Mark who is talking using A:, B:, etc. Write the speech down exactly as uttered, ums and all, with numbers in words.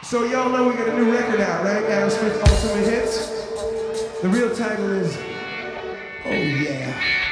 A: So y'all know we got a new record out, right? Aerosmith Ultimate Hits. The real title is Oh Yeah.